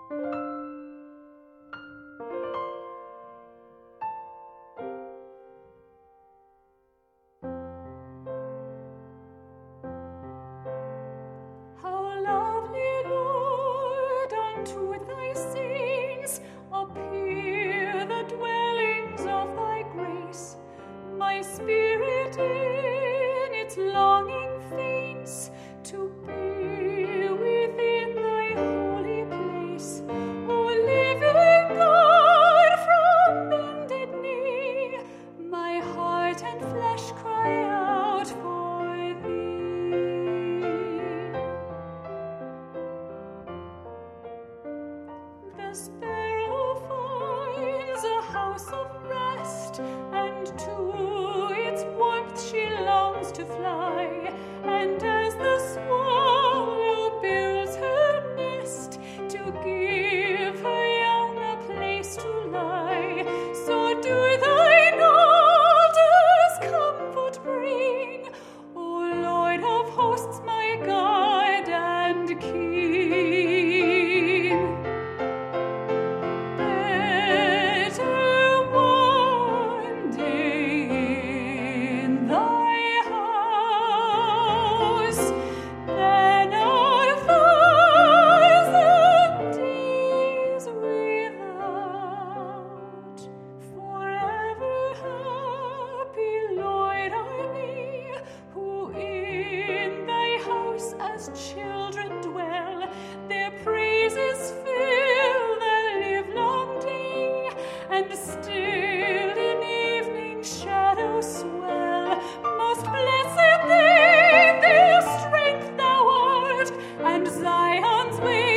How lovely, Lord, unto thy saints appear the dwellings of thy grace. My spirit in its longing faints to be within thy holy place. O living God, from bended knee, my heart and flesh cry out for thee. The sparrow finds a house of rest, and to its warmth she longs to fly. And as the swallow builds her nest to give her young a place to lie, so do thine altars comfort bring, O Lord of hosts, my God and King. Better one day in thy house than a thousand days without. Forever happy, Lord, are they who in thy house as children dwell. Their praises fill the livelong day, and still in evening shadow swell. Most blessed they, their strength thou art, and Zion's way